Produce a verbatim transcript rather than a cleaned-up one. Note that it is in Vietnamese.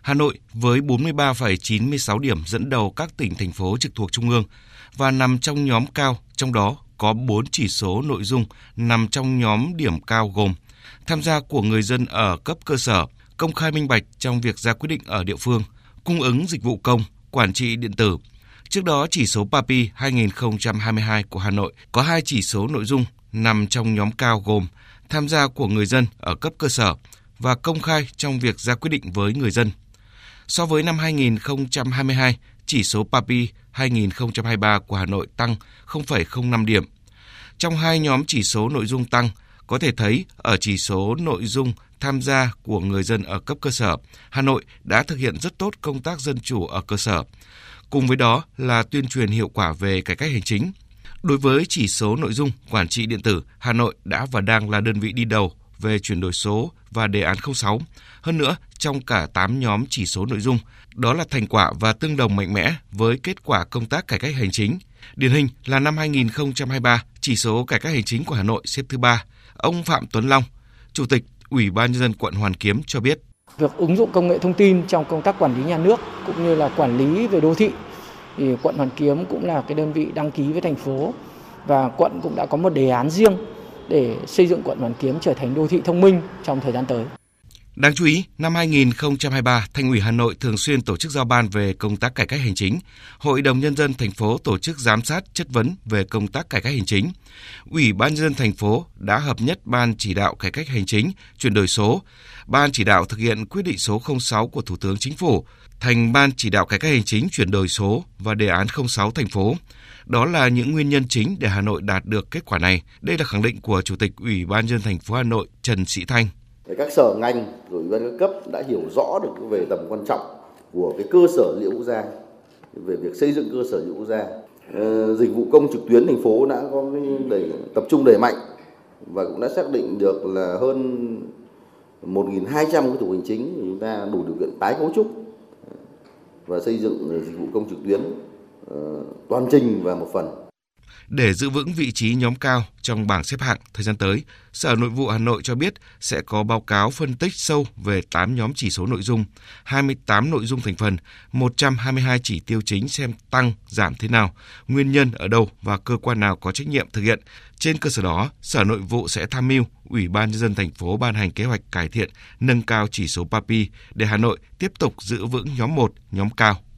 Hà Nội với bốn mươi ba phẩy chín mươi sáu điểm dẫn đầu các tỉnh, thành phố trực thuộc Trung ương và nằm trong nhóm cao, trong đó có bốn chỉ số nội dung nằm trong nhóm điểm cao gồm tham gia của người dân ở cấp cơ sở, công khai minh bạch trong việc ra quyết định ở địa phương, cung ứng dịch vụ công, quản trị điện tử. Trước đó, chỉ số pê a pê i hai không hai hai của Hà Nội có hai chỉ số nội dung nằm trong nhóm cao gồm tham gia của người dân ở cấp cơ sở và công khai trong việc ra quyết định với người dân. So với năm hai không hai hai, chỉ số pê a pê i hai không hai ba của Hà Nội tăng không phẩy không năm điểm. Trong hai nhóm chỉ số nội dung tăng, có thể thấy ở chỉ số nội dung tham gia của người dân ở cấp cơ sở, Hà Nội đã thực hiện rất tốt công tác dân chủ ở cơ sở. Cùng với đó là tuyên truyền hiệu quả về cải cách hành chính. Đối với chỉ số nội dung quản trị điện tử, Hà Nội đã và đang là đơn vị đi đầu về chuyển đổi số và đề án không sáu. Hơn nữa, trong cả tám nhóm chỉ số nội dung, đó là thành quả và tương đồng mạnh mẽ với kết quả công tác cải cách hành chính. Điển hình là năm hai không hai ba, chỉ số cải cách hành chính của Hà Nội xếp thứ ba. Ông Phạm Tuấn Long, Chủ tịch Ủy ban Nhân dân quận Hoàn Kiếm cho biết. Việc ứng dụng công nghệ thông tin trong công tác quản lý nhà nước cũng như là quản lý về đô thị, thì quận Hoàn Kiếm cũng là cái đơn vị đăng ký với thành phố và quận cũng đã có một đề án riêng để xây dựng quận Hoàn Kiếm trở thành đô thị thông minh trong thời gian tới. Đáng chú ý, năm hai không hai ba, Thành ủy Hà Nội thường xuyên tổ chức giao ban về công tác cải cách hành chính. Hội đồng Nhân dân thành phố tổ chức giám sát chất vấn về công tác cải cách hành chính. Ủy ban Nhân dân thành phố đã hợp nhất Ban chỉ đạo cải cách hành chính, chuyển đổi số, Ban chỉ đạo thực hiện quyết định số không sáu của Thủ tướng Chính phủ thành Ban chỉ đạo cải cách hành chính, chuyển đổi số và đề án không sáu thành phố. Đó là những nguyên nhân chính để Hà Nội đạt được kết quả này. Đây là khẳng định của Chủ tịch Ủy ban Nhân dân thành phố Hà Nội Trần Sĩ Thanh. Các sở ngành rồi ban các cấp đã hiểu rõ được về tầm quan trọng của cái cơ sở dữ liệu quốc gia, về việc xây dựng cơ sở dữ liệu quốc gia. Ờ, dịch vụ công trực tuyến thành phố đã có cái đẩy, tập trung đẩy mạnh và cũng đã xác định được là hơn một nghìn hai trăm cái thủ tục hành chính chúng ta đủ điều kiện tái cấu trúc và xây dựng dịch vụ công trực tuyến uh, toàn trình và một phần. Để giữ vững vị trí nhóm cao trong bảng xếp hạng thời gian tới, Sở Nội vụ Hà Nội cho biết sẽ có báo cáo phân tích sâu về tám nhóm chỉ số nội dung, hai mươi tám nội dung thành phần, một trăm hai mươi hai chỉ tiêu chính xem tăng, giảm thế nào, nguyên nhân ở đâu và cơ quan nào có trách nhiệm thực hiện. Trên cơ sở đó, Sở Nội vụ sẽ tham mưu Ủy ban Nhân dân thành phố ban hành kế hoạch cải thiện, nâng cao chỉ số pê a pê i để Hà Nội tiếp tục giữ vững nhóm một, nhóm cao.